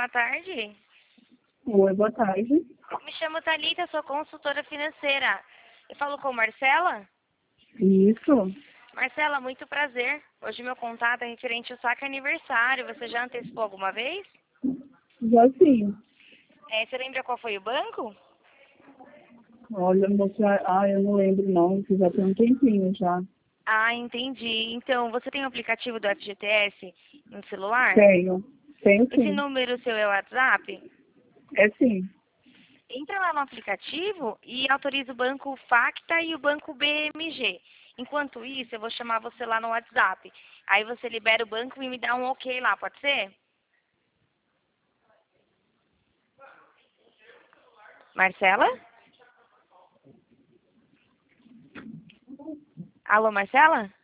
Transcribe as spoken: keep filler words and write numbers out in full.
boa tarde. Oi, boa tarde. Me chamo Thalita, sou consultora financeira. Eu falo com Marcela? Isso. Marcela, muito prazer. Hoje meu contato é referente ao saque aniversário. Você já antecipou alguma vez? Já sim. É, você lembra qual foi o banco? Olha, moça, ah, eu não lembro não, que já tem um tempinho já. Ah, entendi. Então, você tem o aplicativo do F G T S no celular? Tenho. Tenho Esse sim. número seu é o WhatsApp? É sim. Entra lá no aplicativo e autoriza o banco Facta e o banco B M G. Enquanto isso, eu vou chamar você lá no WhatsApp. Aí você libera o banco e me dá um ok lá, pode ser? Marcela? Alô, Marcela?